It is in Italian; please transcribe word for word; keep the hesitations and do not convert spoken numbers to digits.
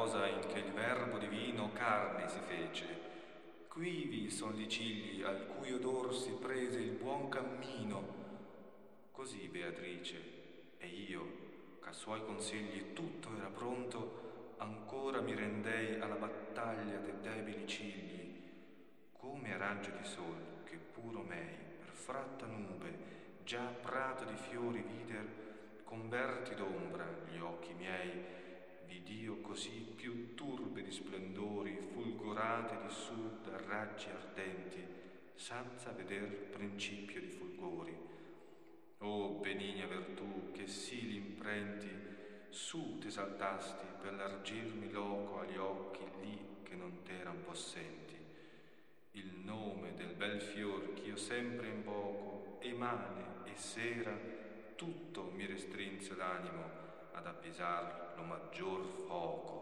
cosa in che il Verbo divino carne si fece. Quivi son li cigli al cui odor si prese il buon cammino. Così Beatrice e io, ch'a suoi consigli tutto era pronto, ancora mi rendei alla battaglia de debili cigli. Come a raggio di sol che puro mei per fratta nube già prato di fiori vider, converti d'ombra gli occhi miei, vid'io così più turbe di splendori, fulgorate di su da raggi ardenti, senza veder principio di fulgori. O benigna vertù, che sì l'imprenti, su t'esaltasti per largirmi loco agli occhi lì che non t'eran possenti. Il nome del bel fior ch'io sempre invoco, e mane e sera, tutto mi restrinse l'animo ad avvisar lo maggior foco.